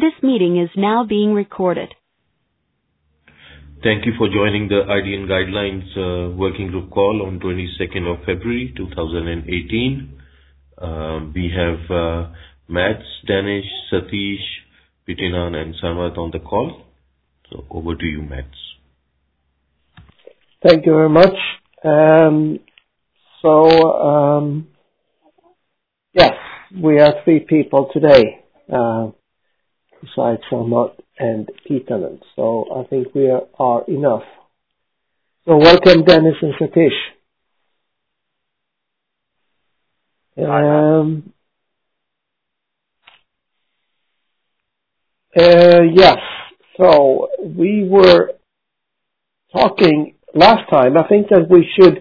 This meeting is now being recorded. Thank you for joining the IDN Guidelines Working Group call on 22nd of February 2018. We have Mats, Danish, Satish, Pitinan, and Samarth on the call. So over to you, Mats. Thank you very much. Yes, we are 3 people today, besides Samarth and Pitinan. So I think we are enough. So welcome, Dennis and Satish. Yes, so we were talking last time. I think that we should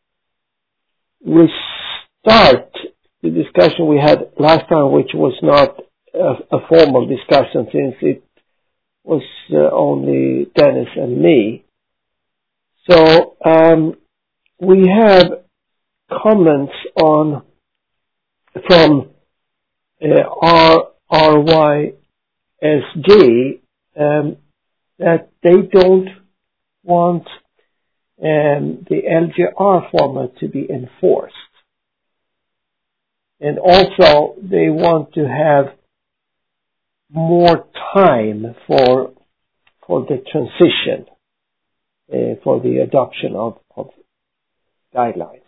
restart the discussion we had last time, which was not a formal discussion since it was only Dennis and me. So we have comments from RYSG that they don't want the LGR format to be enforced. And also they want to have more time for the transition, for the adoption of guidelines.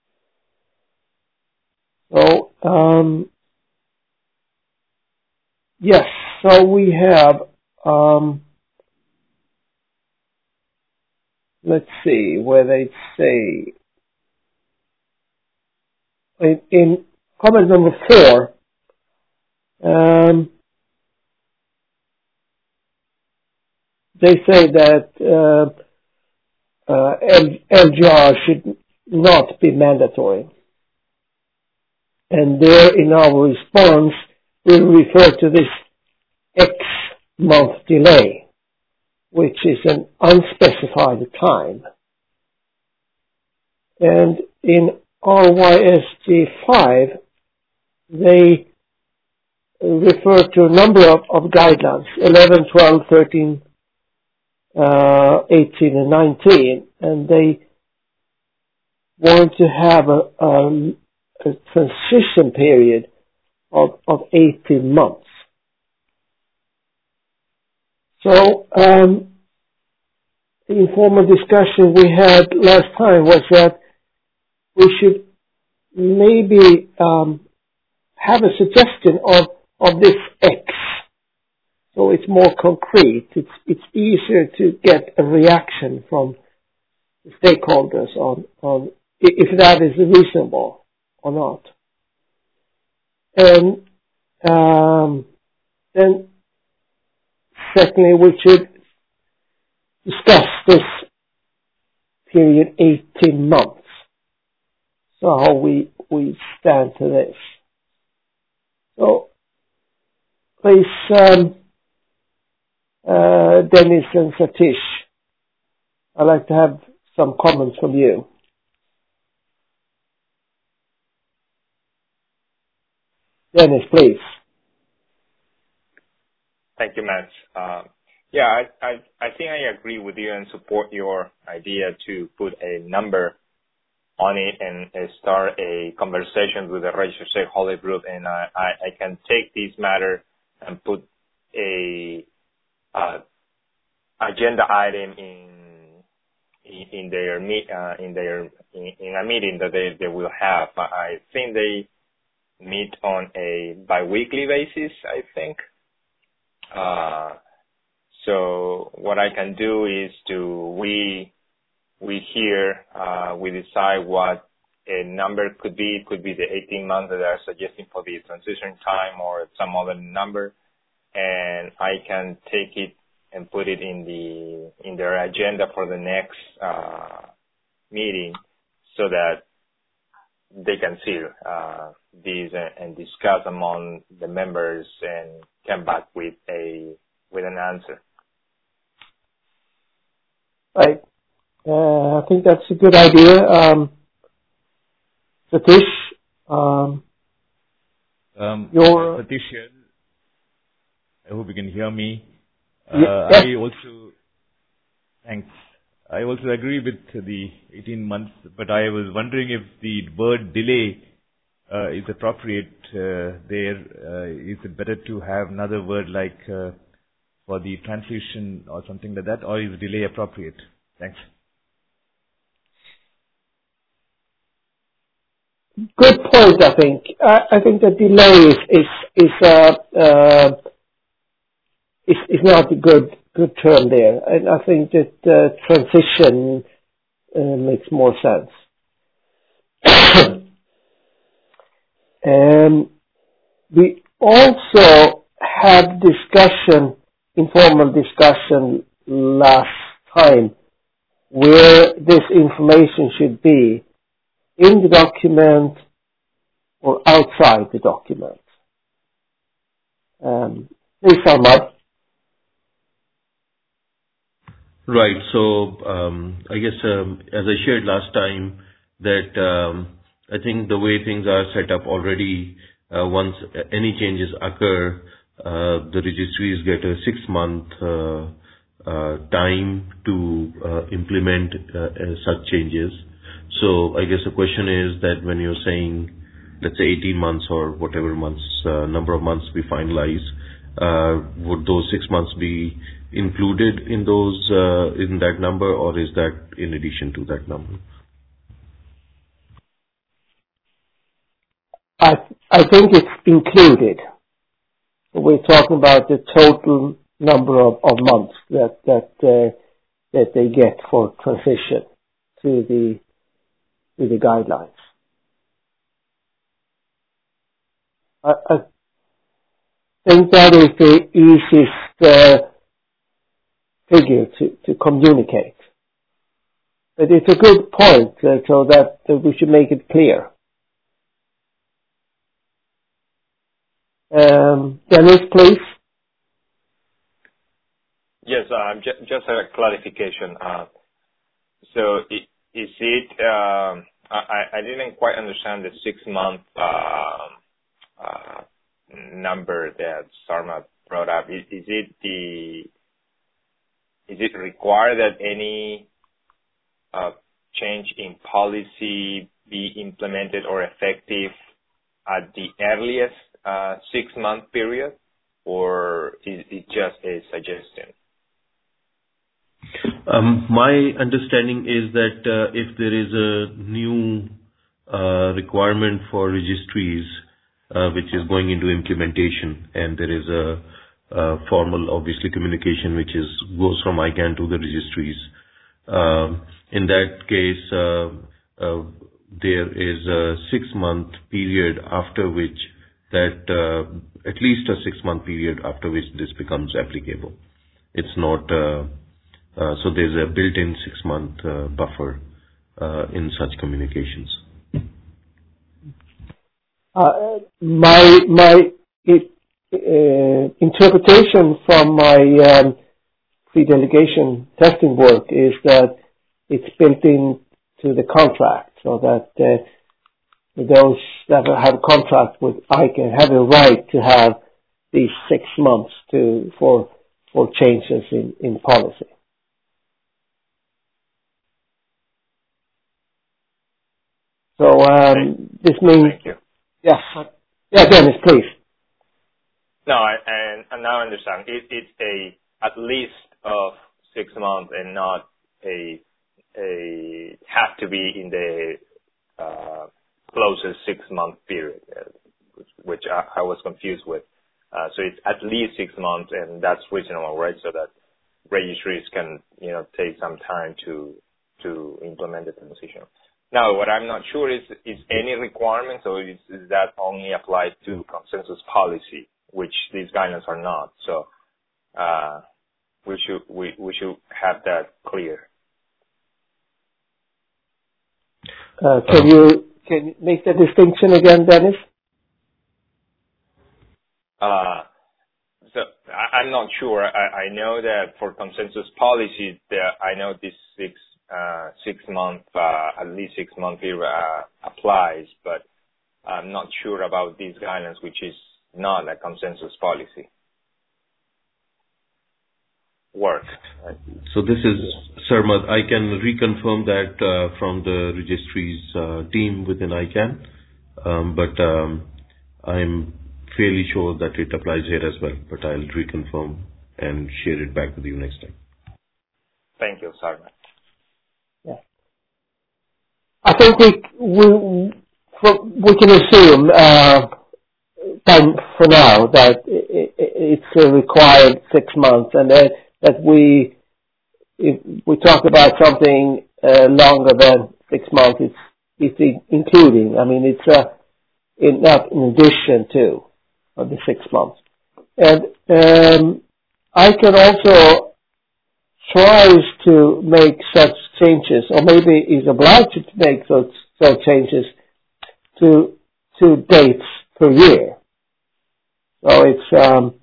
So, yes, so we have, let's see where they say, in comment number 4, they say that LGR should not be mandatory. And there in our response, we refer to this X month delay, which is an unspecified time. And in RYSG 5, they refer to a number of guidelines, 11, 12, 13, 18, and 19, and they want to have a transition period of 18 months. So, the informal discussion we had last time was that we should maybe have a suggestion of this X, so it's more concrete. It's easier to get a reaction from the stakeholders on if that is reasonable or not. And then secondly, we should discuss this period 18 months. So how we stand to this. So please, Dennis and Satish, I'd like to have some comments from you. Dennis, please. Thank you, Matt. I think I agree with you and support your idea to put a number on it and start a conversation with the registered stakeholder group. And I can take this matter and put a agenda item in a meeting that they will have. I think they meet on a bi-weekly basis, I think. So what I can do is we decide what a number could be. It could be the 18 months that they are suggesting for the transition time or some other number. And I can take it and put it in their agenda for the next meeting so that they can see these and discuss among the members and come back with an answer. Right. I think that's a good idea. Satish, your petition. I hope you can hear me. Yes. Thanks. I also agree with the 18 months, but I was wondering if the word delay is appropriate there. Is it better to have another word like for the transition or something like that, or is delay appropriate? Thanks. Good point, I think. I think the delay is not a good term there, and I think that transition makes more sense. We also had informal discussion last time, where this information should be in the document or outside the document. Please, Ahmad. Right. So I guess as I shared last time that I think the way things are set up already, once any changes occur, the registries get a 6-month time to implement such changes. So I guess the question is that when you're saying, let's say 18 months or whatever months, number of months we finalize, would those 6 months be included in those in that number, or is that in addition to that number? I think it's included. We're talking about the total number of months that they get for transition to the guidelines. I think that is the easiest figure to communicate. But it's a good point, so that we should make it clear. Dennis, please. Yes, just a clarification. So is it? I didn't quite understand the 6-month number that Sarma brought up. Is it required that any change in policy be implemented or effective at the earliest 6-month period, or is it just a suggestion? My understanding is that if there is a new requirement for registries which is going into implementation, and there is a formal, obviously, communication which goes from ICANN to the registries. In that case, there is a 6-month period after which at least a 6-month period after which this becomes applicable. It's not, so there's a built-in 6-month buffer in such communications. My interpretation from my pre-delegation testing work is that it's built into the contract, so that those that have a contract with ICANN have a right to have these 6 months for changes in policy. So this means. Thank you. Yeah, Dennis, please. No, I now understand. It's at least of 6 months and not have to be in the closest 6-month period, which I was confused with. So it's at least 6 months, and that's reasonable, right? So that registries can, take some time to implement the transition. Now, what I'm not sure is any requirements, or is that only applied to consensus policy, which these guidelines are not. So we should have that clear. Can you make the distinction again, Dennis? So I'm not sure. I know that for consensus policy, I know this 6-month, at least 6-month period applies, but I'm not sure about these guidelines, which is not a consensus policy. work? So this is Sarmad. I can reconfirm that from the registry's team within ICANN, but I'm fairly sure that it applies here as well, but I'll reconfirm and share it back with you next time. Thank you, Sarmad. Yeah. I think we can assume for now that it's a required 6 months, and that if we talk about something longer than 6 months, it's including. I mean, it's not in addition to the 6 months. And I can also tries to make such changes, or maybe is obliged to make such changes to dates per year. So it's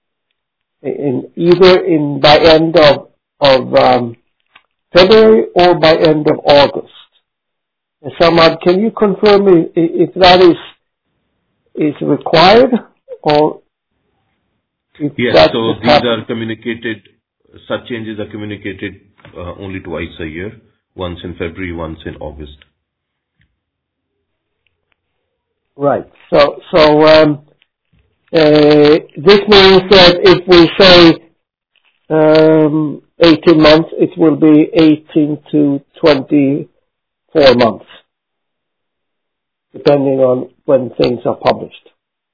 either by end of February or by end of August. And Samad, can you confirm if that is required, or if yes? So these are communicated. Such changes are communicated only twice a year, once in February, once in August. Right. So this means that if we say 18 months, it will be 18 to 24 months, depending on when things are published.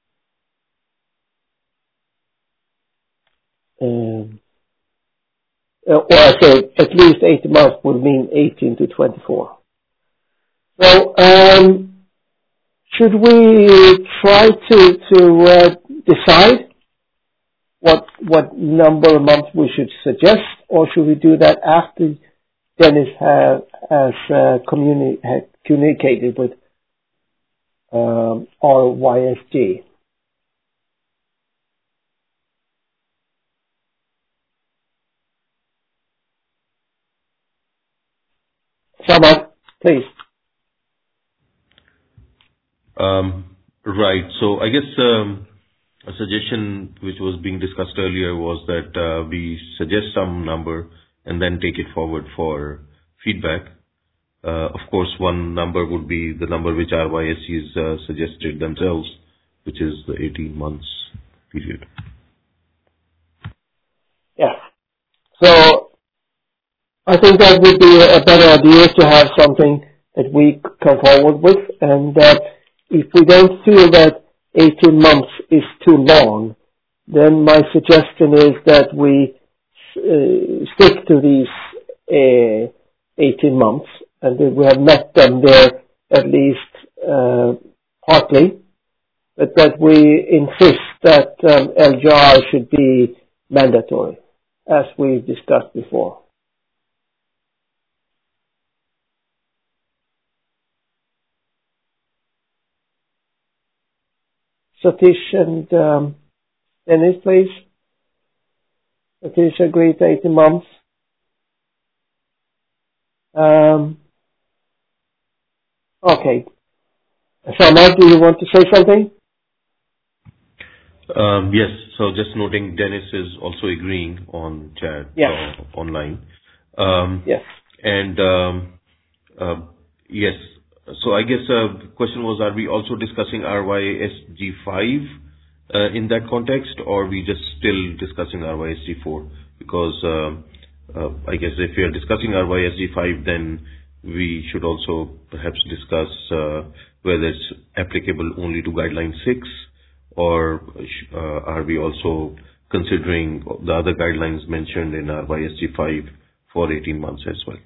Or I say at least 18 months would mean 18 to 24. So, should we try to decide what number of months we should suggest, or should we do that after Dennis has communicated with RYSG? Someone, please. Right. So I guess a suggestion which was being discussed earlier was that we suggest some number and then take it forward for feedback. Of course, one number would be the number which RYSGs suggested themselves, which is the 18 months period. Yeah. So I think that would be a better idea to have something that we come forward with, and that if we don't feel that 18 months is too long, then my suggestion is that we stick to these 18 months, and that we have met them there at least partly, but that we insist that LGR should be mandatory, as we discussed before. Satish and Dennis, please. Satish agreed to 18 months. Okay. Samad, do you want to say something? Yes. So just noting, Dennis is also agreeing on chat, yes. Online. Yes. And yes. So I guess the question was, are we also discussing RYSG 5 in that context, or are we just still discussing RYSG 4? Because I guess if we are discussing RYSG 5, then we should also perhaps discuss whether it's applicable only to Guideline 6, or are we also considering the other guidelines mentioned in RYSG 5 for 18 months as well?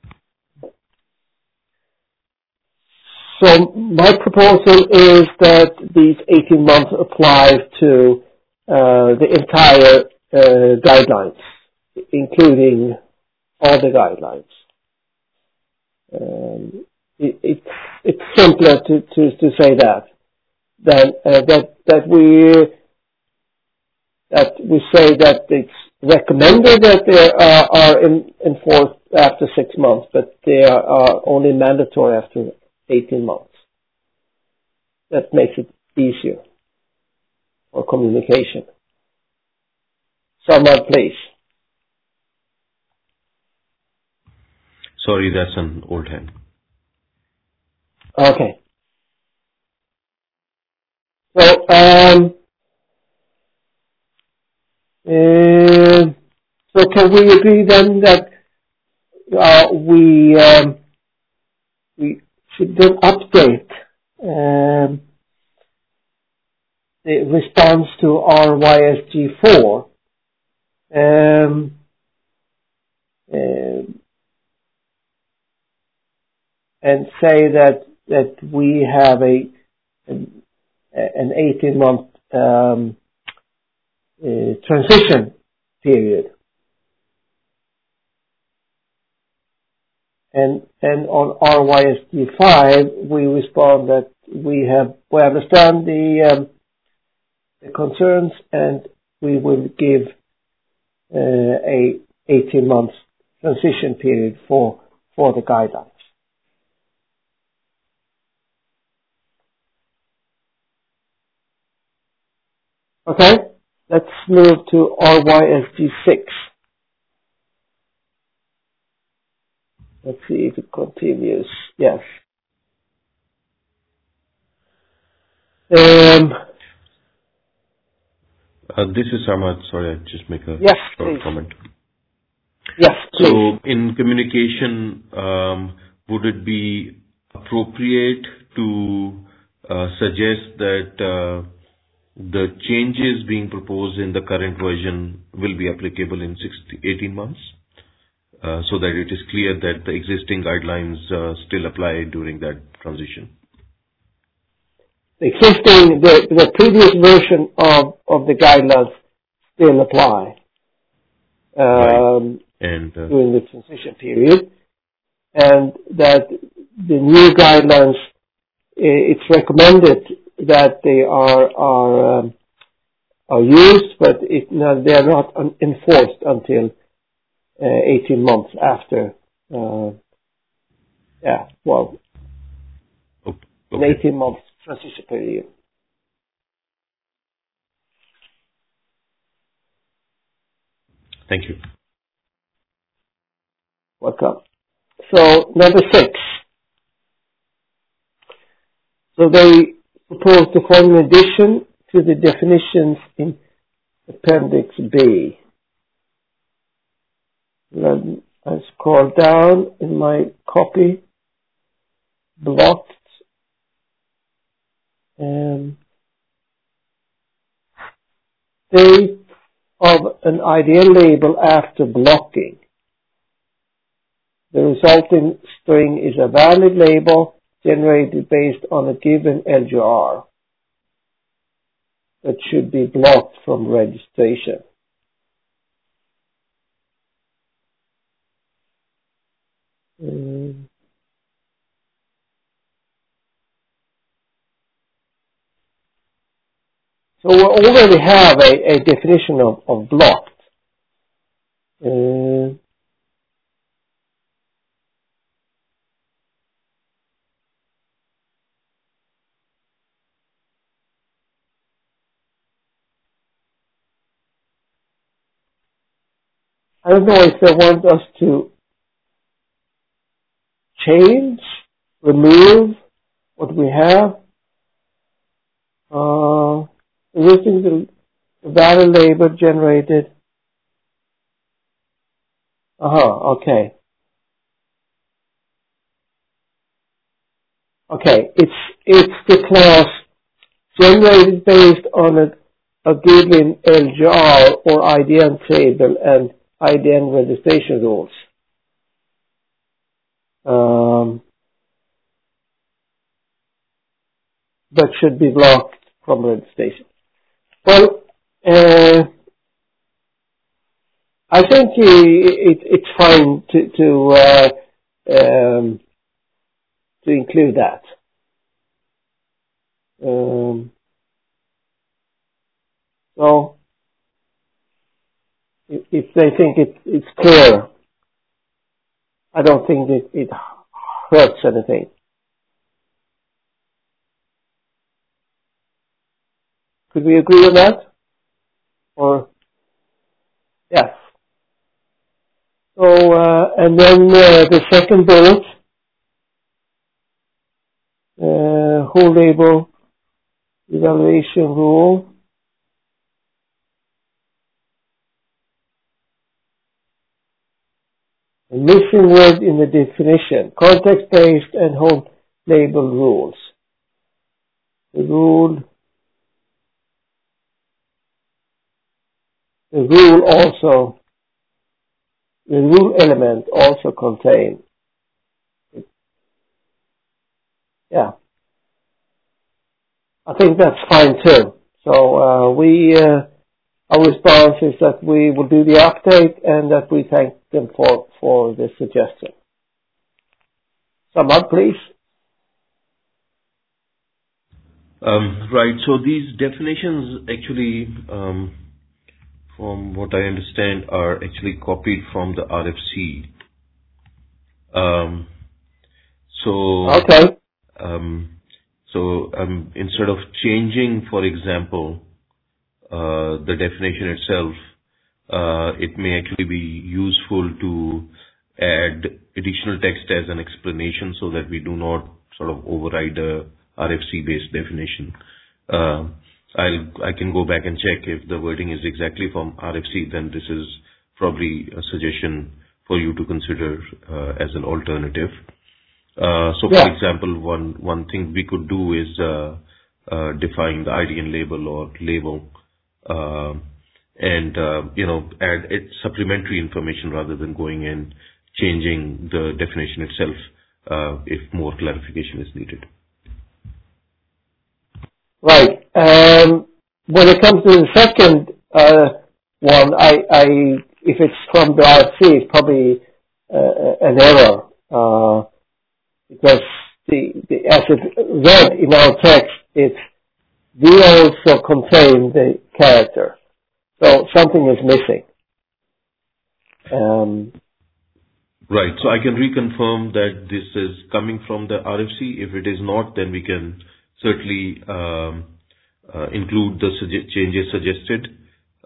So my proposal is that these 18 months apply to the entire guidelines, including all the guidelines. It's simpler to say that we say that it's recommended that they are enforced after 6 months, but they are only mandatory after 18 months. That makes it easier for communication. Someone, please. Sorry, that's an old hand. Okay. So, so can we agree then that we should then update the response to RYSG4 and say that we have an 18-month transition period, and on RYSG5 we respond that we understand the concerns, and we will give a 18-month transition period for the guidelines. Okay, let's move to RYSG6. Let's see if it continues. Yes. This is Ahmad. Sorry, I'll just make a yes, short please. comment. Yes, please. So in communication, would it be appropriate to suggest that the changes being proposed in the current version will be applicable in 18 months, so that it is clear that the existing guidelines still apply during that transition? The previous version of the guidelines still apply Right. And during the transition period, and that the new guidelines, it's recommended that they are used, but they are not enforced until 18 months after. An 18-month transition period. Thank you. Welcome. So number 6. So they propose to form an addition to the definitions in Appendix B. Then I scroll down in my copy. Blocked. State of an ideal label after blocking. The resulting string is a valid label generated based on a given LGR that should be blocked from registration. So we already have a definition of blocked. I don't know if they want us to change, remove what we have. Using the valid label generated. Okay. Okay, it's the class generated based on a given LGR or IDN table and IDN registration rules. That should be blocked from registration. Well, I think it's fine to include that. So, if they think it's clear, I don't think it hurts anything. Could we agree on that? Or, yes. So, and then the second bullet, whole label evaluation rule. A missing word in the definition, context-based and whole label rules. The rule element also contain. Yeah. I think that's fine too. So, our response is that we will do the update and that we thank them for the suggestion. Sum up, please. Right. So these definitions actually, from what I understand, are actually copied from the RFC. Okay. Instead of changing, for example, the definition itself, it may actually be useful to add additional text as an explanation so that we do not sort of override a RFC-based definition. I can go back and check if the wording is exactly from RFC, then this is probably a suggestion for you to consider as an alternative. For example, one thing we could do is define the IDN label or label and add supplementary information rather than going and changing the definition itself if more clarification is needed. Right. When it comes to the second one, if it's from the RFC, it's probably an error because as it read in our text, we also contain the character, so something is missing. Right. So I can reconfirm that this is coming from the RFC. If it is not, then we can certainly include the changes suggested.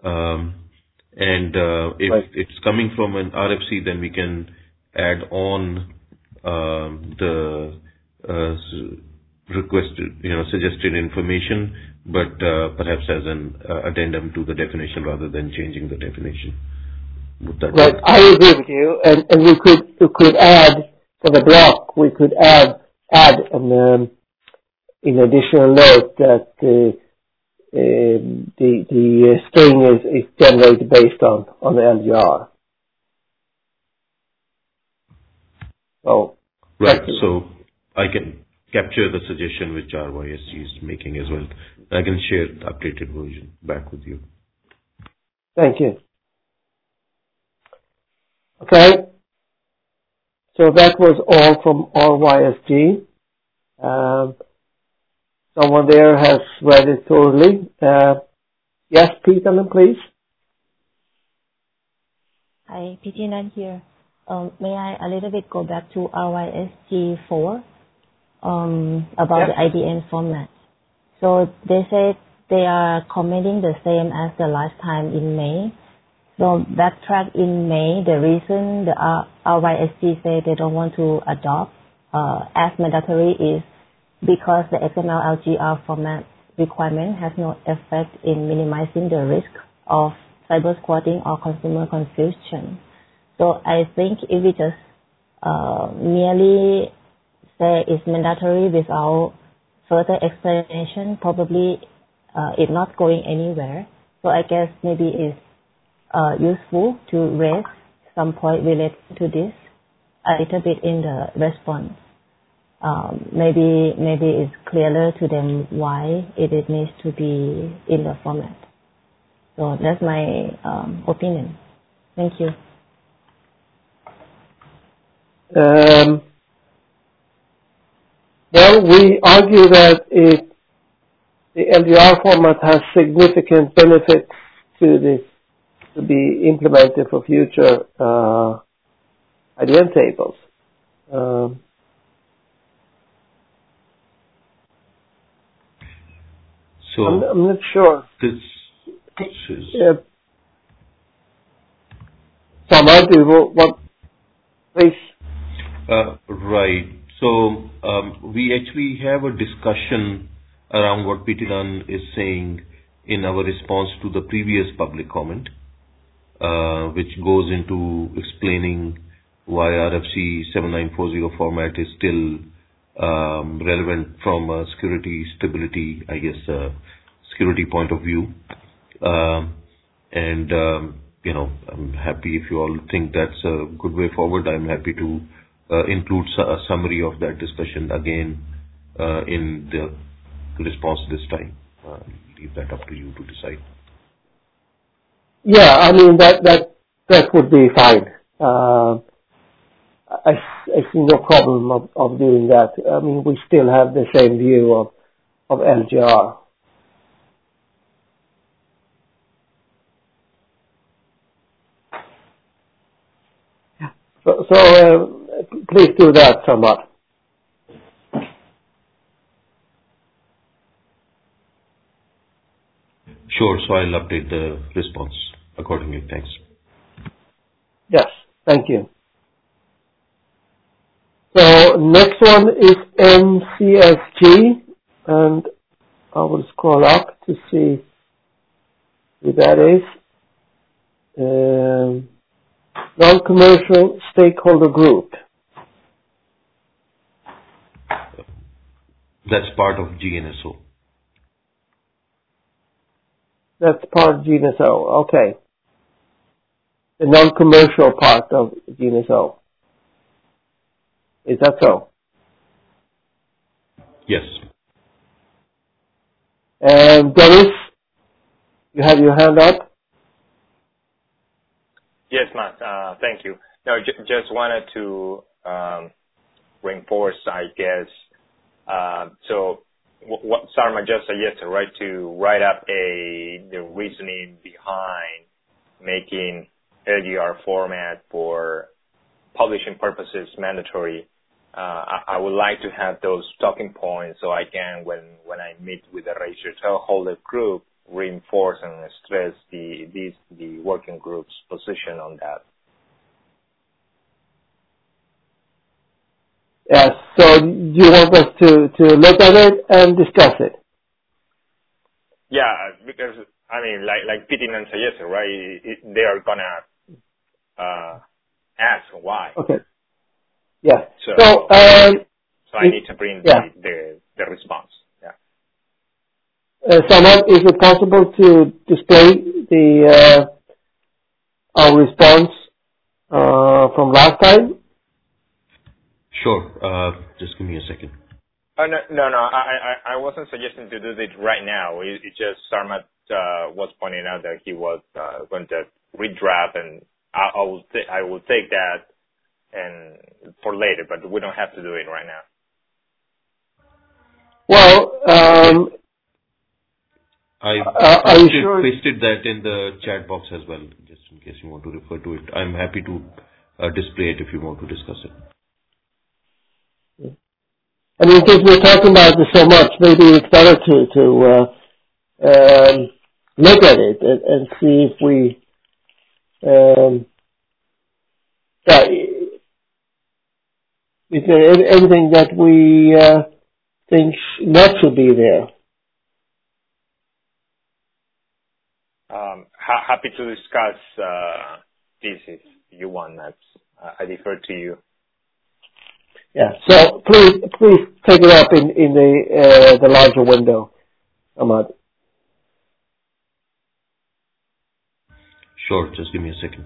If it's coming from an RFC, then we can add on the requested, suggested information, but perhaps as an addendum to the definition rather than changing the definition. Right, I agree with you, and we could add for the block. We could add an additional note that the string is generated based on the LGR. So right. So I can capture the suggestion which RYSG is making as well. I can share the updated version back with you. Thank you. Okay. So that was all from RYSG. Someone there has read it thoroughly. Yes, Peter, please. Hi, PT Nan here. May I a little bit go back to RYSG 4 about the IDN format? So they said they are commenting the same as the last time in May. So backtrack in May, the reason the RYSG say they don't want to adopt as mandatory is because the XML LGR format requirement has no effect in minimizing the risk of cyber squatting or consumer confusion. So I think if we just merely say it's mandatory without further explanation, probably it's not going anywhere. So I guess maybe it's useful to raise some point related to this a little bit in the response. Maybe it's clearer to them why it needs to be in the format. So that's my opinion. Thank you. Well, we argue that the LGR format has significant benefits to be implemented for future IDN tables. So I'm not sure. This is Samar, do you want Please. Right. So we actually have a discussion around what Pitinan is saying in our response to the previous public comment, which goes into explaining why RFC 7940 format is still relevant from a security stability, security point of view. I'm happy if you all think that's a good way forward. I'm happy to include a summary of that discussion again in the response this time. Leave that up to you to decide. Yeah, I mean that would be fine. I see no problem of doing that. I mean, we still have the same view of LGR. So please do that, Samad. Sure. So I'll update the response accordingly. Thanks. Yes, thank you. So next one is NCSG, and I will scroll up to see who that is. Non-commercial stakeholder group. That's part of GNSO. That's part of GNSO. Okay. The non-commercial part of GNSO. Is that so? Yes. And Dennis, you have your hand up? Yes, Matt. Thank you. No, just wanted to reinforce, I guess. So what Sarma just suggested, right, to write up the reasoning behind making LGR format for publishing purposes mandatory. I would like to have those talking points so I can, when I meet with the registered shareholder group, reinforce and stress the working group's position on that. Yes. So you want us to look at it and discuss it? Yeah, because I mean, like Pitinan suggested, right? They are gonna ask why. Okay. Yeah. So I need to bring the response. Yeah. Someone, is it possible to display our response from last time? Sure. Just give me a second. No. I wasn't suggesting to do it right now. It just Sarmat was pointing out that he was going to redraft, and I will take that and for later, but we don't have to do it right now. Well, I pasted that in the chat box as well, just in case you want to refer to it. I'm happy to display it if you want to discuss it. I mean, because we're talking about this so much, maybe it's better to look at it and see if we is there anything that we think not to be there. Happy to discuss this if you want. I defer to you. Yeah. So please take it up in the larger window, Ahmad. Sure. Just give me a second.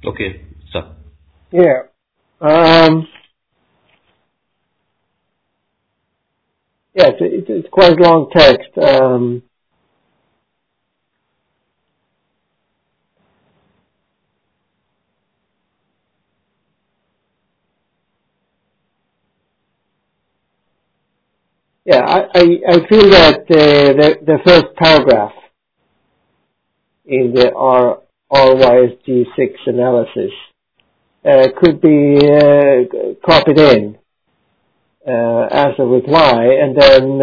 Okay, sir. Yeah. Yeah, it's quite long text. Yeah, I feel that the first paragraph in the RYSG6 analysis could be copied in as a reply, and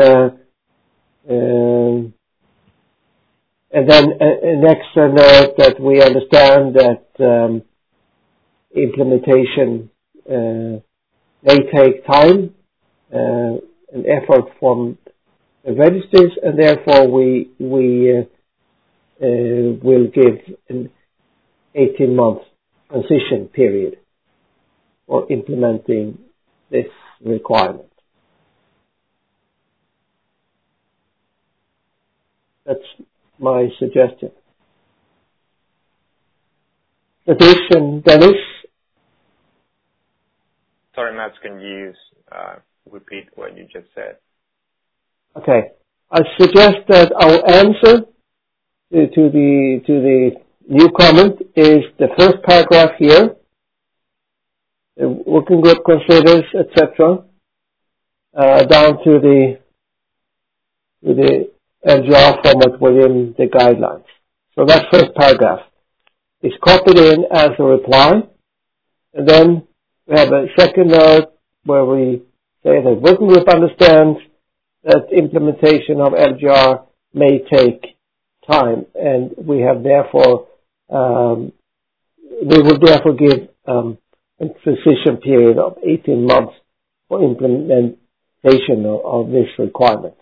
then an extra note that we understand that implementation may take time and effort from the registers, and therefore we will give an 18-month transition period for implementing this requirement. That's my suggestion. Satish and Dennis? Sorry, Matt, can you repeat what you just said? Okay. I suggest that our answer to the new comment is the first paragraph here. The working group considers, etc., down to the LGR format within the guidelines. So that first paragraph is copied in as a reply, and then we have a second note where we say that working group understands that implementation of LGR may take time, and we have therefore we will therefore give a transition period of 18 months for implementation of this requirement,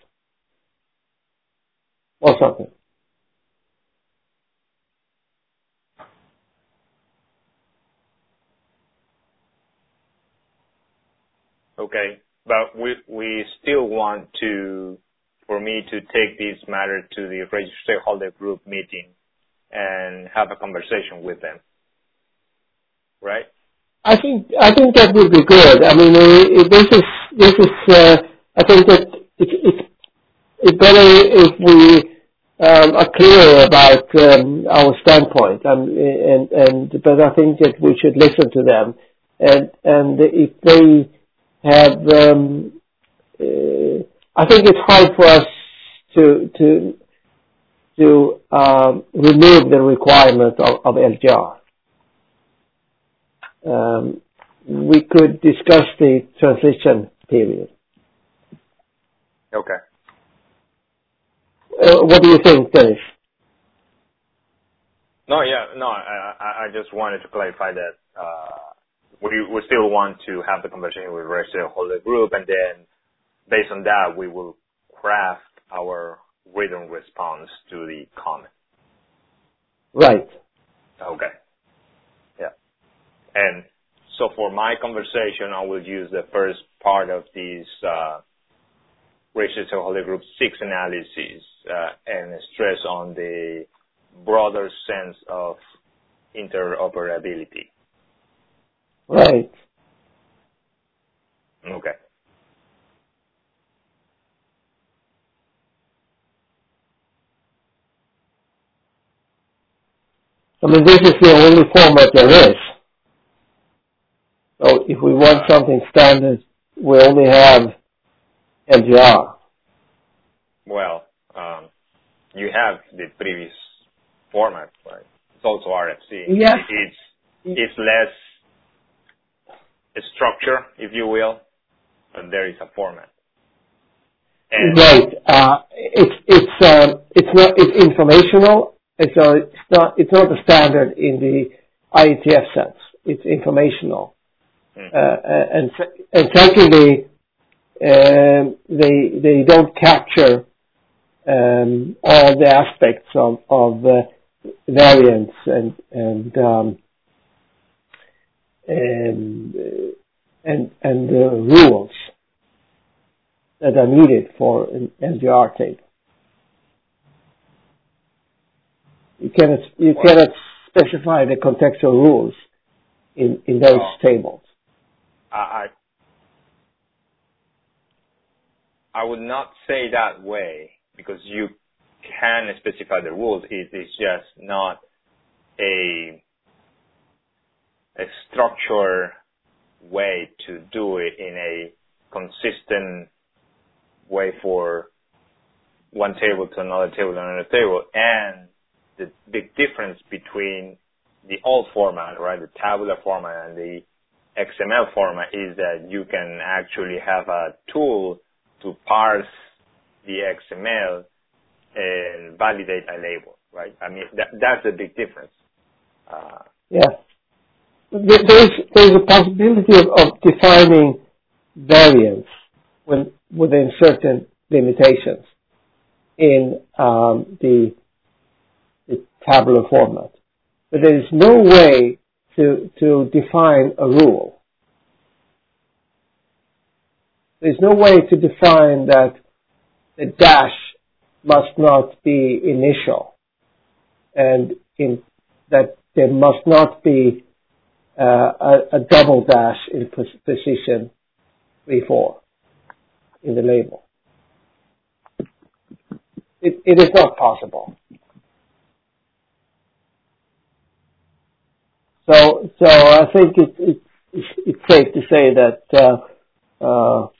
or something. Okay, but we still want for me to take this matter to the registered stakeholder group meeting and have a conversation with them, right? I think that would be good. I mean, this is. I think that it's better if we are clear about our standpoint, but I think that we should listen to them, and if they have, I think it's hard for us to remove the requirement of LGR. We could discuss the transition period. Okay. What do you think, Dennis? I just wanted to clarify that we still want to have the conversation with the registered stakeholder group, and then based on that, we will craft our written response to the comment. Right. Okay. Yeah. And so for my conversation, I will use the first part of this registered stakeholder group 6 analysis and stress on the broader sense of interoperability. Right. Okay. I mean, this is the only format there is. So if we want something standard, we only have LGR. Well, you have the previous format, right? It's also RFC. Yes. It's less structure, if you will, but there is a format. And right. It's informational. It's not a standard in the IETF sense. It's informational. And secondly, they don't capture all the aspects of variance and rules that are needed for an LGR table. You cannot specify the contextual rules in those tables? I would not say that way, because you can specify the rules. It is just not a structured way to do it in a consistent way for one table to another table to another table. And the big difference between the old format, right, the tabular format and the XML format, is that you can actually have a tool to parse the XML and validate a label, right? I mean, that's a big difference. Yeah. There's a possibility of defining variance within certain limitations in the tabular format. But there is no way to define a rule. There's no way to define that the dash must not be initial, and that there must not be a double dash in position 3-4 in the label. It is not possible. So I think it's safe to say that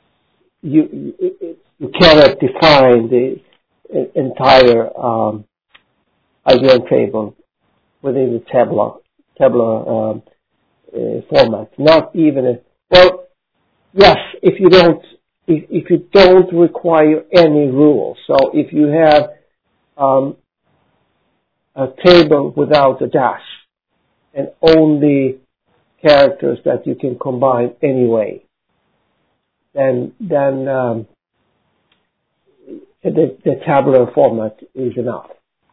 you cannot define the entire IDN table within the tabular format. Not even yes, if you don't require any rules. So if you have a table without a dash and only characters that you can combine anyway, then the tabular format is enough.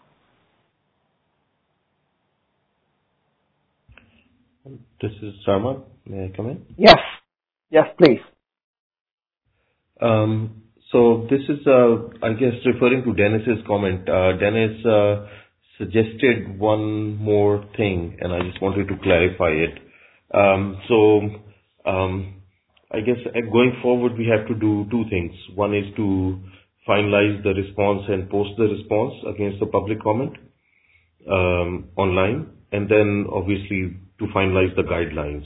This is Sarma. May I come in? Yes. Yes, please. So this is, I guess, referring to Dennis's comment. Dennis suggested one more thing, and I just wanted to clarify it. I guess going forward, we have to do two things. One is to finalize the response and post the response against the public comment online, and then obviously to finalize the guidelines.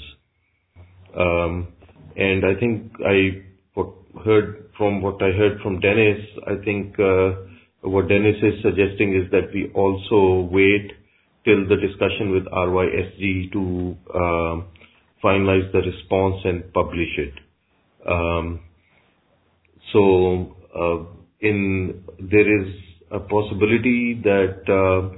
And I think from what I heard from Dennis, I think what Dennis is suggesting is that we also wait till the discussion with RYSG to finalize the response and publish it. There is a possibility that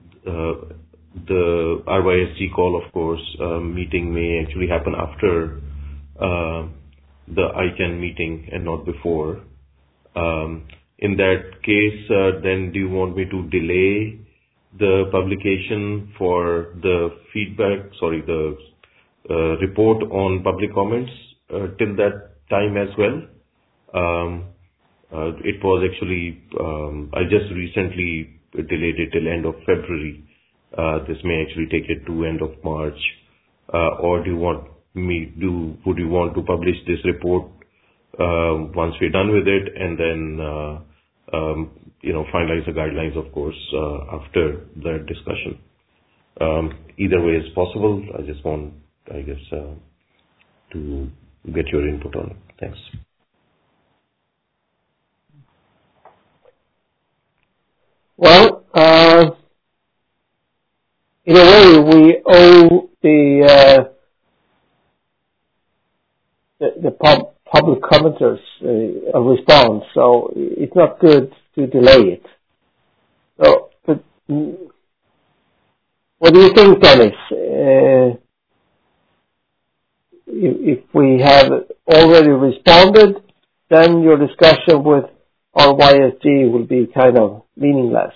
the RYSG call, of course, meeting may actually happen after the ICANN meeting and not before. In that case, then do you want me to delay the publication for the report on public comments till that time as well? It was actually, I just recently delayed it till end of February. This may actually take it to end of March. Or would you want to publish this report once we're done with it, and then finalize the guidelines, of course, after the discussion? Either way is possible. I just want, I guess, to get your input on it. Thanks. Well, in a way, we owe the public commenters a response, so it's not good to delay it. So, but what do you think, Dennis? If we have already responded, then your discussion with RYSG will be kind of meaningless.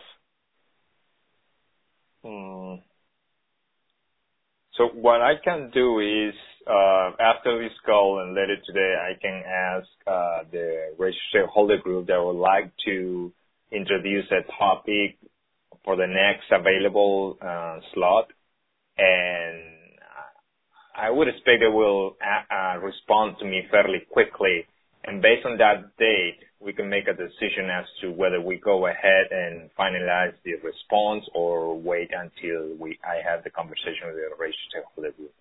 So what I can do is, after this call and later today, I can ask the registered shareholder group that would like to introduce a topic for the next available slot, and I would expect they will respond to me fairly quickly. And based on that date, we can make a decision as to whether we go ahead and finalize the response or wait until I have the conversation with the registered stakeholder group.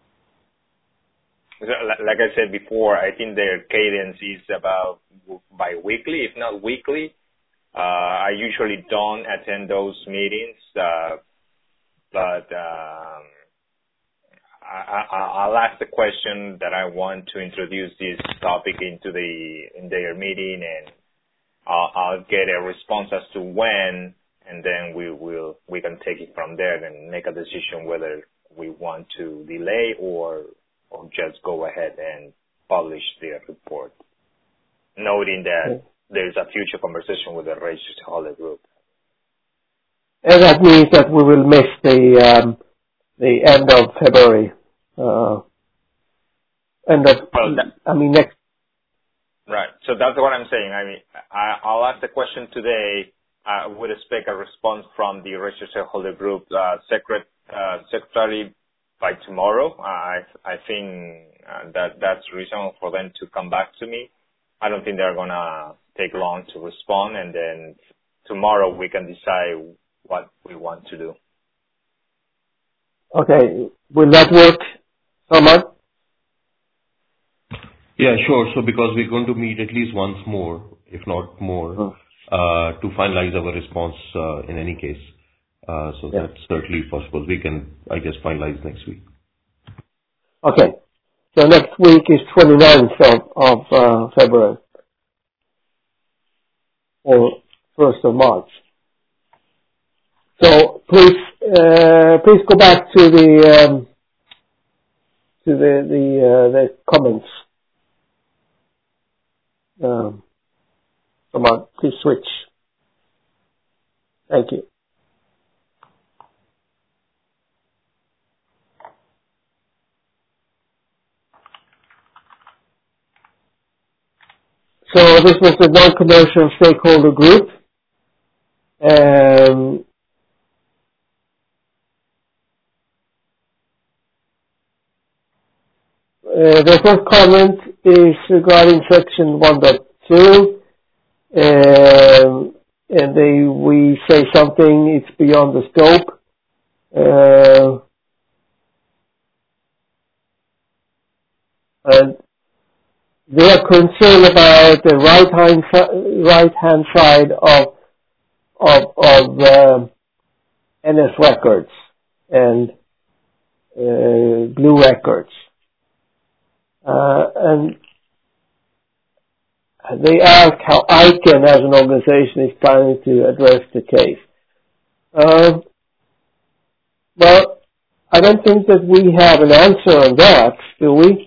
Like I said before, I think their cadence is about bi-weekly, if not weekly. I usually don't attend those meetings, but I'll ask the question that I want to introduce this topic in their meeting, and I'll get a response as to when, and then we can take it from there and make a decision whether we want to delay or just go ahead and publish the report, noting that there's a future conversation with the registered stakeholder group. And that means that we will miss the end of February. Next. Right. So that's what I'm saying. I mean, I'll ask the question today. I would expect a response from the registered stakeholder group secretary by tomorrow. I think that's reasonable for them to come back to me. I don't think they're gonna take long to respond, and then tomorrow we can decide what we want to do. Okay. Will that work, Samad? Yeah, sure. So because we're going to meet at least once more, if not more, to finalize our response in any case. That's certainly possible. We can, I guess, finalize next week. Okay. So next week is 29th of February or 1st of March. So please go back to the comments. Come on, please switch. Thank you. So this was the non-commercial stakeholder group. The first comment is regarding section 1.2, and we say something, it's beyond the scope. And they are concerned about the right-hand side of NS records and Blue records. And they ask how ICANN as an organization is planning to address the case. Well, I don't think that we have an answer on that, do we?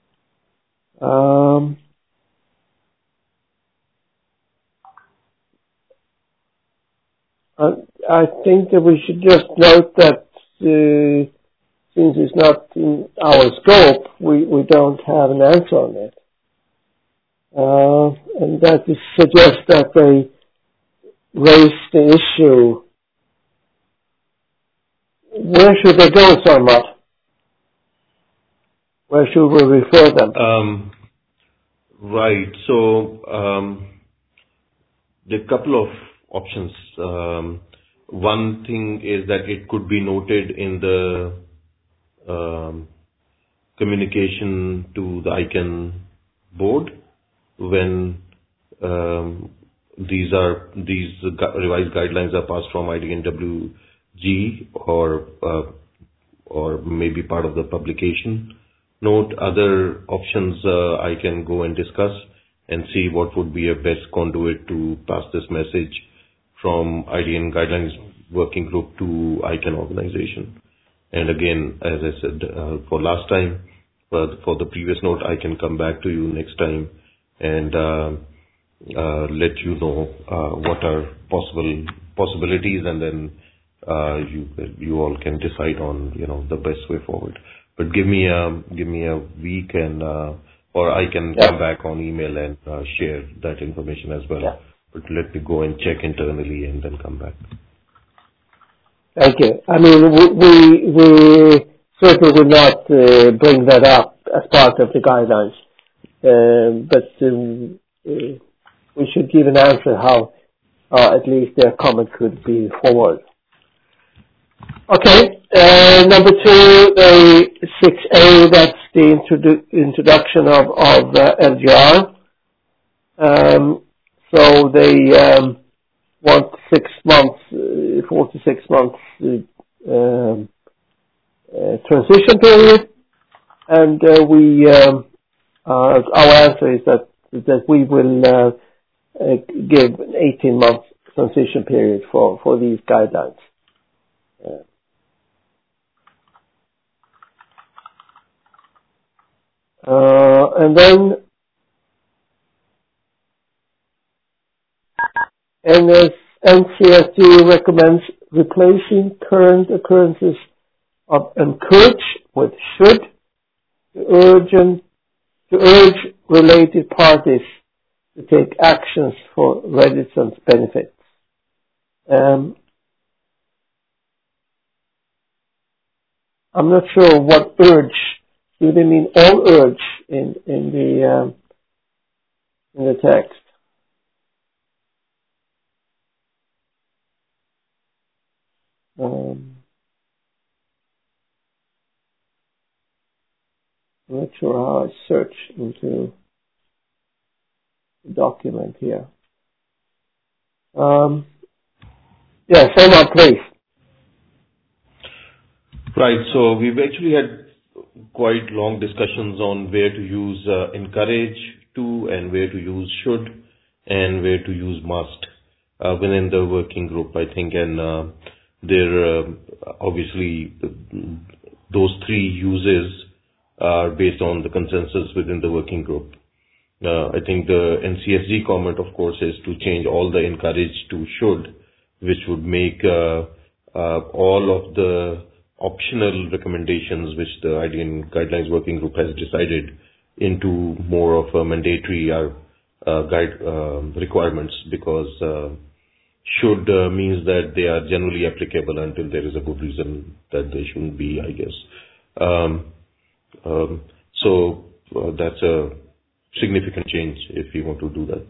I think that we should just note that since it's not in our scope, we don't have an answer on it. And that suggests that they raised the issue. Where should they go, Sarmat? Where should we refer them? Right. So there are a couple of options. One thing is that it could be noted in the communication to the ICANN board when these revised guidelines are passed from IDNWG or maybe part of the publication note. Other options I can go and discuss and see what would be a best conduit to pass this message from IDN Guidelines Working Group to ICANN organization. And again, as I said for last time, for the previous note, I can come back to you next time and let you know what are possibilities, and then you all can decide on the best way forward. But give me a week, and or I can come back on email and share that information as well. Yeah. But let me go and check internally and then come back. Thank you. I mean, we certainly will not bring that up as part of the guidelines. But we should give an answer how at least their comment could be forwarded. Okay, number 2, the 6A, that's the introduction of LGR. So they want 6 months, 4 to 6 months transition period, and our answer is that we will give an 18-month transition period for these guidelines. And then NCSG recommends replacing current occurrences of encourage with should to urge related parties to take actions for residents' benefits. I'm not sure what urge. Do they mean all urge in the text? I'm not sure how I search into the document here. Yeah, Salman, please. Right. So we've actually had quite long discussions on where to use encourage to and where to use should and where to use must within the working group, I think. And there obviously those 3 uses are based on the consensus within the working group. I think the NCSG comment, of course, is to change all the encourage to should, which would make all of the optional recommendations which the IDN Guidelines Working Group has decided into more of a mandatory requirements, because should means that they are generally applicable until there is a good reason that they shouldn't be, I guess. So that's a significant change if you want to do that.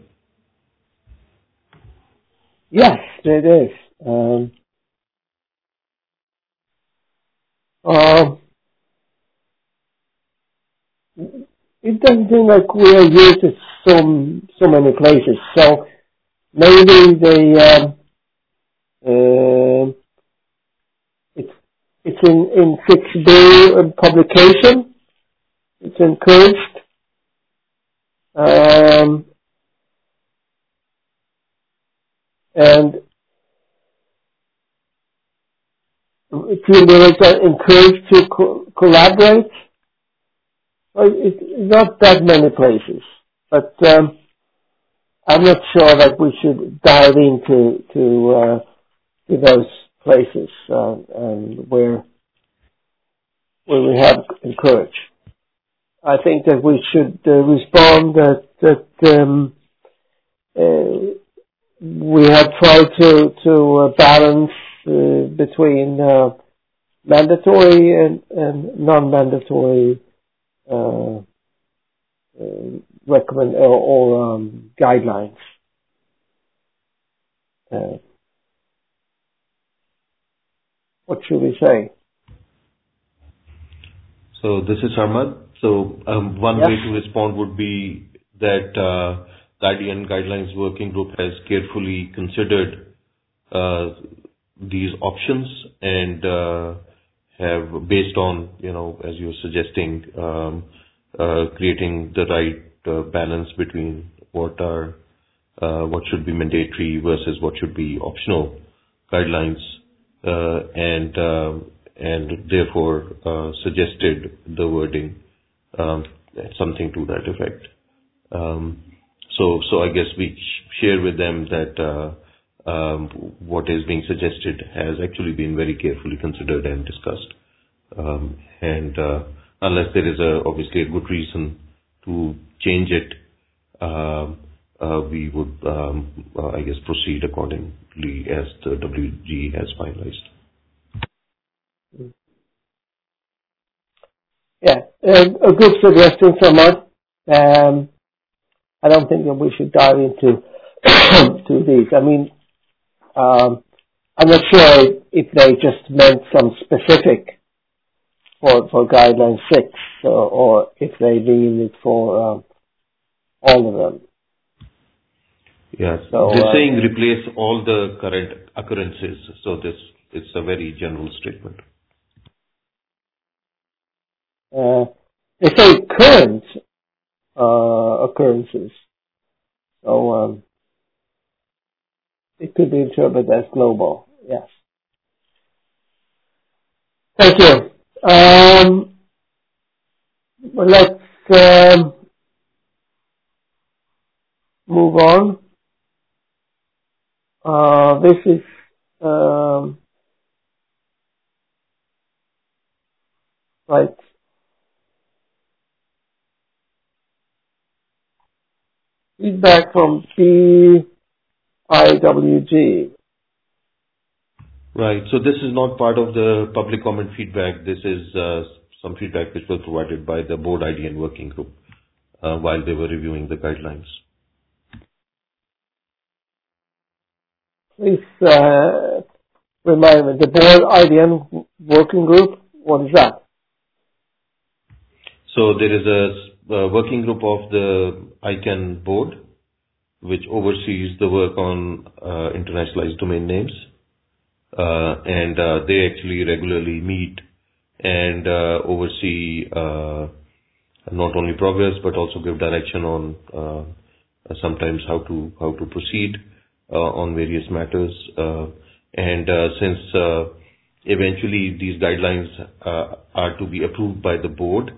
Yes, it is. It doesn't seem like we are used in so many places. So maybe it's in 6B publication. It's encouraged. And it's encouraged to collaborate. Well, it's not that many places, but I'm not sure that we should dive into those places and where we have encouraged. I think that we should respond that we have tried to balance between mandatory and non-mandatory recommend or guidelines. What should we say? So this is Ahmad. So one way to respond would be that IDN Guidelines Working Group has carefully considered these options and have, based on, as you're suggesting, creating the right balance between what should be mandatory versus what should be optional guidelines, and therefore suggested the wording, something to that effect. So I guess we share with them that what is being suggested has actually been very carefully considered and discussed. And unless there is obviously a good reason to change it, we would, I guess, proceed accordingly as the WG has finalized. a good suggestion from us. I don't think that we should dive into to these. I mean, I'm not sure if they just meant some specific for guideline 6, or if they mean it for all of them. Yes, So, they're saying replace all the current occurrences. So it's a very general statement. They say current occurrences. So it could be interpreted as global. Yes. Thank you. Well, let's move on. This is right. Feedback from BIWG. Right. So this is not part of the public comment feedback. This is some feedback which was provided by the board IDN working group while they were reviewing the guidelines. Please remind me, the board IDN working group, what is that? So there is a working group of the ICANN board which oversees the work on internationalized domain names. And they actually regularly meet and oversee not only progress but also give direction on sometimes how to proceed on various matters. And since eventually these guidelines are to be approved by the board,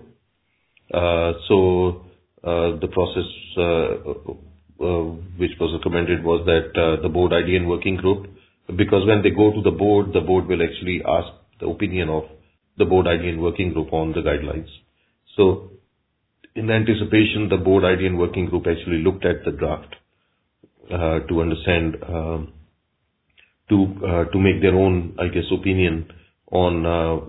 so the process which was recommended was that the board IDN working group, because when they go to the board will actually ask the opinion of the board IDN working group on the guidelines. So in anticipation, the board IDN working group actually looked at the draft to understand, to make their own, I guess, opinion on,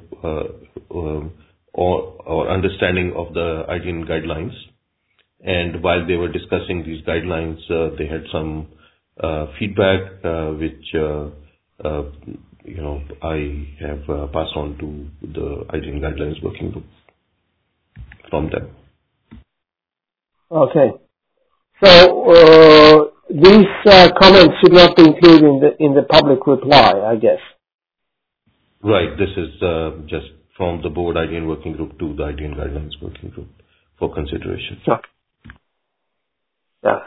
or understanding of the IDN guidelines. And while they were discussing these guidelines, they had some feedback, which I have passed on to the IDN guidelines working group from them. Okay. So these comments should not be included in the public reply, I guess. Right. This is just from the board IDN working group to the IDN guidelines working group for consideration. Okay. Yeah.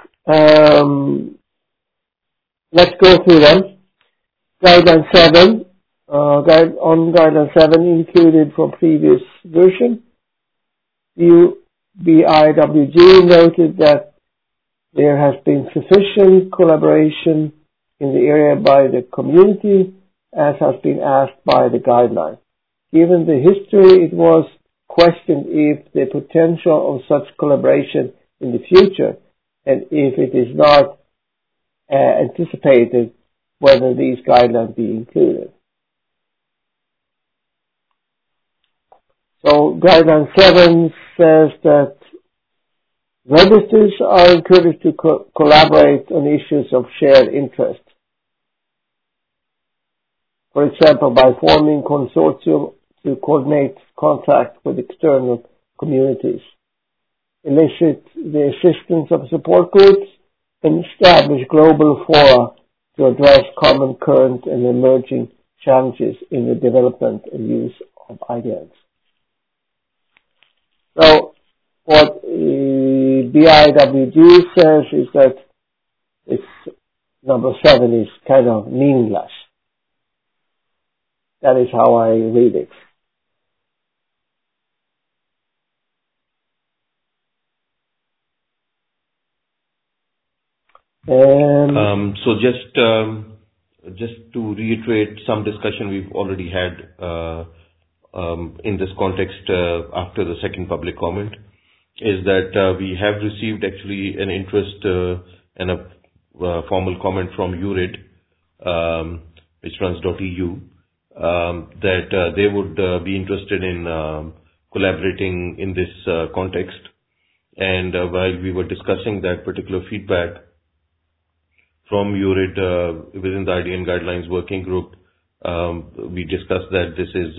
Let's go through them. Guideline 7. Guideline 7 included from previous version. BIWG noted that there has been sufficient collaboration in the area by the community, as has been asked by the guideline. Given the history, it was questioned if the potential of such collaboration in the future, and if it is not anticipated, whether these guidelines be included. So guideline 7 says that registers are encouraged to collaborate on issues of shared interest. For example, by forming consortium to coordinate contact with external communities, elicit the assistance of support groups, and establish global fora to address common current and emerging challenges in the development and use of IDNs. So what BIWG says is that this number 7 is kind of meaningless. That is how I read it. So just to reiterate some discussion we've already had in this context after the second public comment, is that we have received actually an interest and a formal comment from URID, which runs .eu, that they would be interested in collaborating in this context. And while we were discussing that particular feedback from URID within the IDN Guidelines Working Group, we discussed that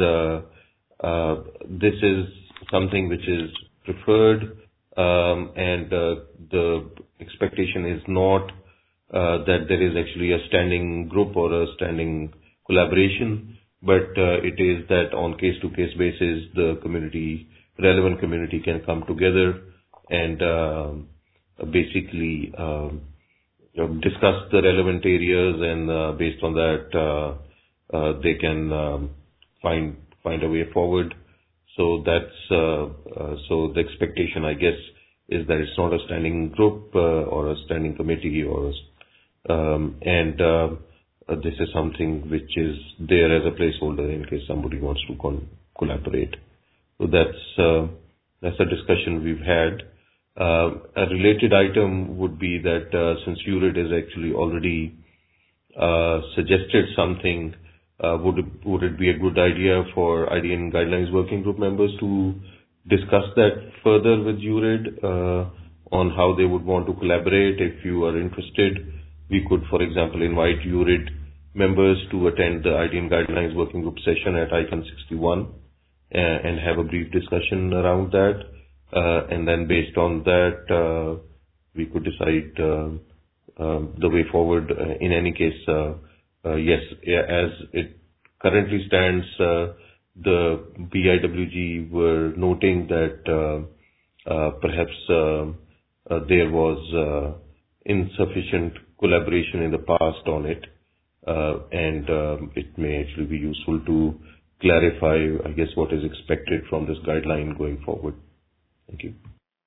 this is something which is preferred, and the expectation is not that there is actually a standing group or a standing collaboration, but it is that on case-to-case basis, the relevant community can come together and basically discuss the relevant areas, and based on that, they can find a way forward. So that's so the expectation, I guess, is that it's not a standing group or a standing committee, and this is something which is there as a placeholder in case somebody wants to collaborate. So that's a discussion we've had. A related item would be that since URID has actually already suggested something, would it be a good idea for IDN Guidelines Working Group members to discuss that further with URID on how they would want to collaborate? If you are interested, we could, for example, invite URID members to attend the IDN Guidelines Working Group session at ICANN 61 and have a brief discussion around that. And then based on that, we could decide the way forward. In any case, yes, as it currently stands, the BIWG were noting that perhaps there was insufficient collaboration in the past on it, and it may actually be useful to clarify, I guess, what is expected from this guideline going forward. Thank you.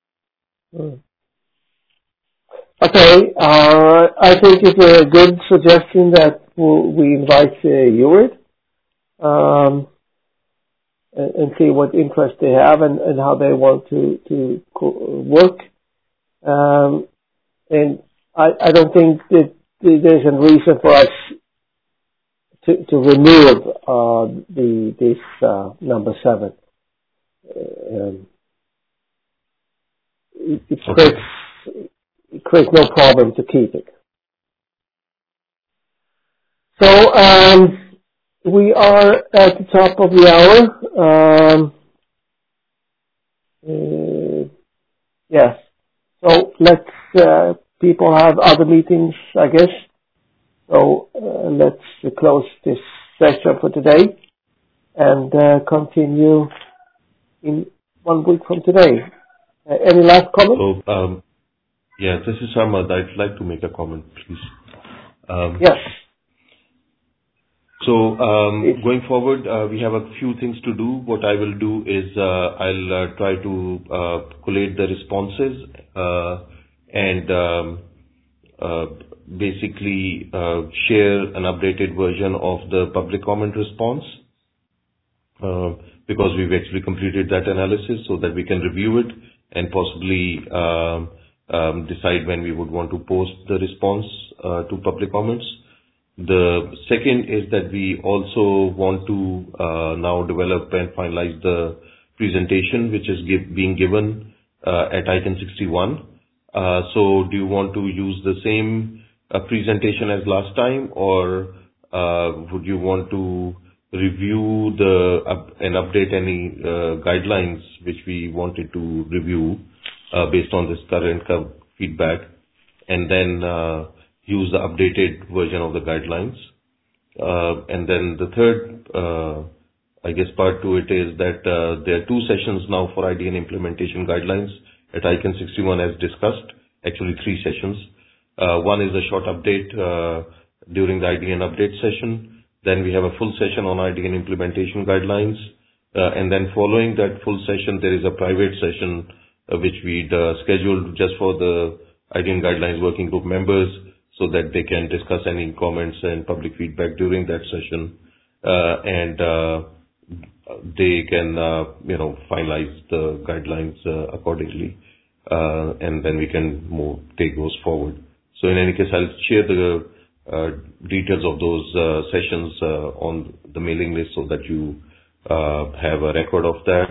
Okay, I think it's a good suggestion that we invite URID and see what interest they have and how they want to work. And I don't think that there's a reason for us to remove this number 7. It creates no problem to keep it. So we are at the top of the hour. Yes. So let's people have other meetings, I guess. So let's close this session for today and continue in 1 week from today. Any last comment? So, yeah, this is Ahmad. I'd like to make a comment, please. Yes. So, going forward, we have a few things to do. What I will do is I'll try to collate the responses and basically share an updated version of the public comment response because we've actually completed that analysis so that we can review it and possibly decide when we would want to post the response to public comments. The second is that we also want to now develop and finalize the presentation which is being given at ICANN 61. So do you want to use the same presentation as last time, or would you want to review and update any guidelines which we wanted to review based on this current feedback, and then use the updated version of the guidelines? And then the third, I guess, part to it is that there are 2 sessions now for IDN implementation guidelines at ICANN 61 as discussed, actually 3 sessions. One is a short update during the IDN update session. Then we have a full session on IDN implementation guidelines. And then following that full session, there is a private session which we'd scheduled just for the IDN Guidelines Working Group members so that they can discuss any comments and public feedback during that session. And they can, finalize the guidelines accordingly. And then we can take those forward. So in any case, I'll share the details of those sessions on the mailing list so that you have a record of that.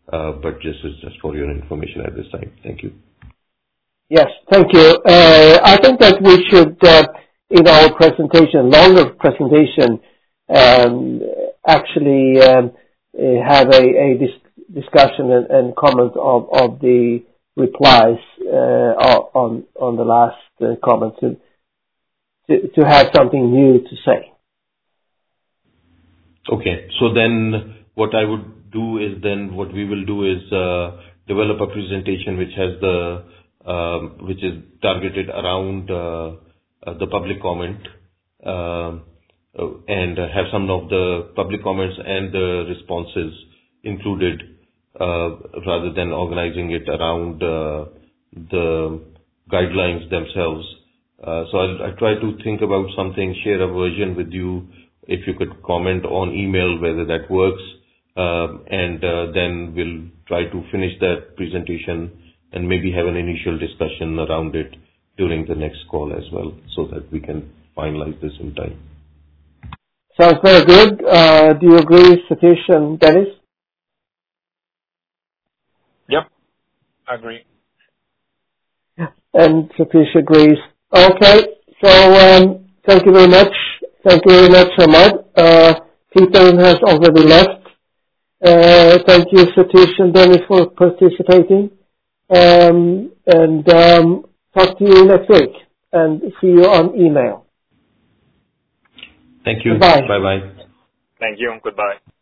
but just for your information at this time. Thank you. Yes, thank you. I think that we should, in our presentation, longer presentation, actually have a discussion and comment of the replies on the last comment to have something new to say. Okay, so then what I would do is what we will do is develop a presentation which has which is targeted around the public comment and have some of the public comments and the responses included rather than organizing it around the guidelines themselves. So I'll try to think about something, share a version with you. If you could comment on email whether that works, and then we'll try to finish that presentation and maybe have an initial discussion around it during the next call as well, so that we can finalize this in time. Sounds very good. Do you agree, Satish and Dennis? Yep, I agree. And Satish agrees. Okay, so thank you very much. Thank you very much, Ahmad. Peter has already left. Thank you, Satish and Dennis, for participating. And talk to you next week. And see you on email. Thank you. Goodbye. Bye-bye. Thank you. Goodbye.